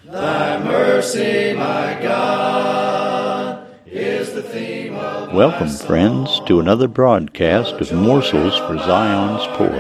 Thy mercy, my God, is the theme of Welcome, friends, to another broadcast of Morsels for Zion's Poor.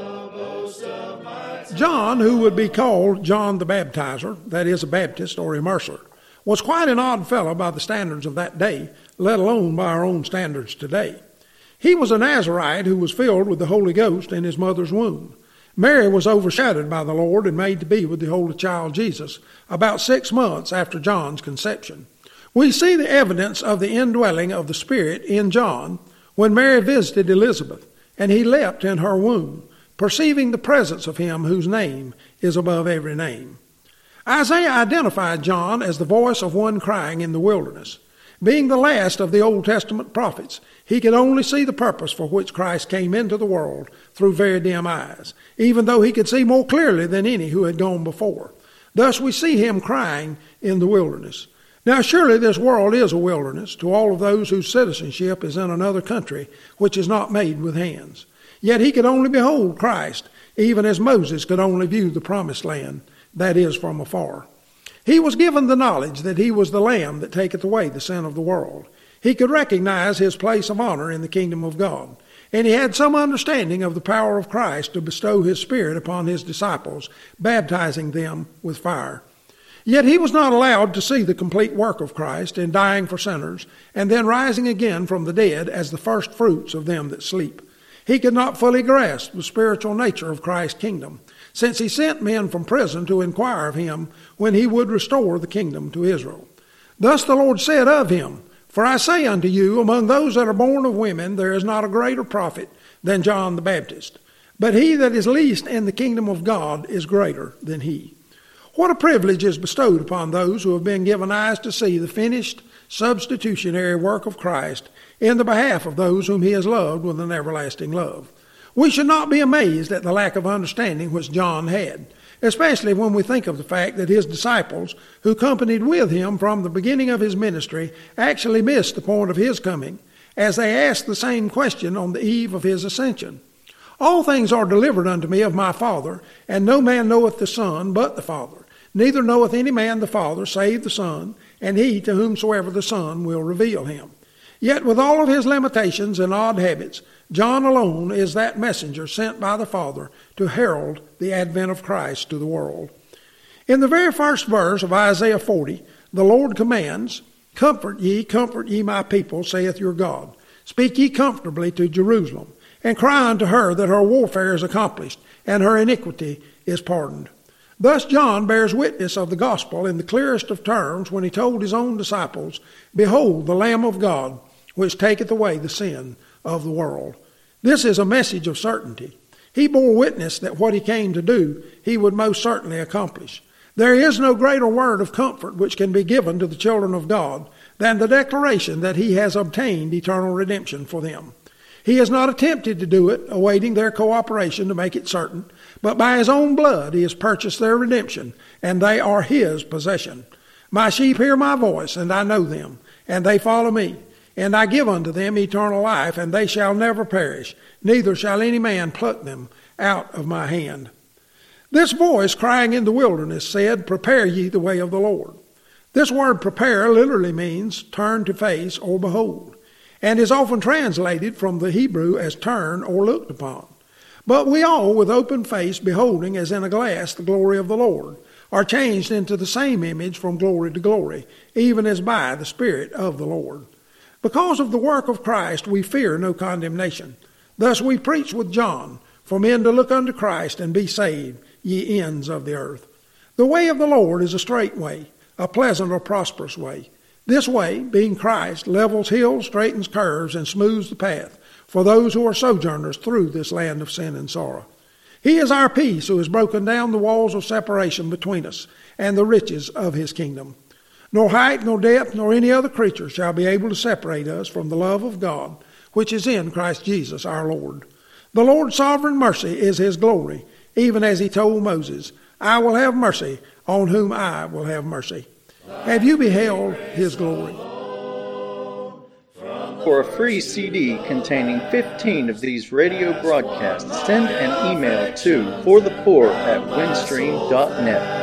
John, who would be called John the Baptizer, that is, a Baptist or immerser, was quite an odd fellow by the standards of that day, let alone by our own standards today. He was a Nazarite who was filled with the Holy Ghost in his mother's womb. Mary was overshadowed by the Lord and made to be with the Holy Child Jesus about 6 months after John's conception. We see the evidence of the indwelling of the Spirit in John when Mary visited Elizabeth, and he leapt in her womb, perceiving the presence of him whose name is above every name. Isaiah identified John as the voice of one crying in the wilderness. Being the last of the Old Testament prophets, he could only see the purpose for which Christ came into the world through very dim eyes, even though he could see more clearly than any who had gone before. Thus we see him crying in the wilderness. Now surely this world is a wilderness to all of those whose citizenship is in another country which is not made with hands. Yet he could only behold Christ, even as Moses could only view the promised land, that is, from afar. He was given the knowledge that he was the Lamb that taketh away the sin of the world. He could recognize his place of honor in the kingdom of God, and he had some understanding of the power of Christ to bestow his Spirit upon his disciples, baptizing them with fire. Yet he was not allowed to see the complete work of Christ in dying for sinners and then rising again from the dead as the first fruits of them that sleep. He could not fully grasp the spiritual nature of Christ's kingdom, since he sent men from prison to inquire of him when he would restore the kingdom to Israel. Thus the Lord said of him, For I say unto you, among those that are born of women, there is not a greater prophet than John the Baptist. But he that is least in the kingdom of God is greater than he. What a privilege is bestowed upon those who have been given eyes to see the finished substitutionary work of Christ in the behalf of those whom he has loved with an everlasting love. We should not be amazed at the lack of understanding which John had, especially when we think of the fact that his disciples, who companied with him from the beginning of his ministry, actually missed the point of his coming, as they asked the same question on the eve of his ascension. All things are delivered unto me of my Father, and no man knoweth the Son but the Father. Neither knoweth any man the Father save the Son, and he to whomsoever the Son will reveal him. Yet with all of his limitations and odd habits, John alone is that messenger sent by the Father to herald the advent of Christ to the world. In the very first verse of Isaiah 40, the Lord commands, comfort ye my people, saith your God. Speak ye comfortably to Jerusalem, and cry unto her that her warfare is accomplished, and her iniquity is pardoned. Thus John bears witness of the gospel in the clearest of terms when he told his own disciples, Behold, the Lamb of God, which taketh away the sin of the world. This is a message of certainty. He bore witness that what he came to do, he would most certainly accomplish. There is no greater word of comfort which can be given to the children of God than the declaration that he has obtained eternal redemption for them. He has not attempted to do it, awaiting their cooperation to make it certain, but by his own blood he has purchased their redemption, and they are his possession. My sheep hear my voice, and I know them, and they follow me. And I give unto them eternal life, and they shall never perish, neither shall any man pluck them out of my hand. This voice crying in the wilderness said, Prepare ye the way of the Lord. This word prepare literally means turn to face or behold, and is often translated from the Hebrew as turn or looked upon. But we all, with open face, beholding as in a glass the glory of the Lord, are changed into the same image from glory to glory, even as by the Spirit of the Lord. Because of the work of Christ, we fear no condemnation. Thus we preach with John, for men to look unto Christ and be saved, ye ends of the earth. The way of the Lord is a straight way, a pleasant or prosperous way. This way, being Christ, levels hills, straightens curves, and smooths the path for those who are sojourners through this land of sin and sorrow. He is our peace, who has broken down the walls of separation between us and the riches of his kingdom. Nor height, nor depth, nor any other creature shall be able to separate us from the love of God, which is in Christ Jesus our Lord. The Lord's sovereign mercy is his glory, even as he told Moses, I will have mercy on whom I will have mercy. Have you beheld his glory? For a free CD containing 15 of these radio broadcasts, send an email to forthepoor@windstream.net.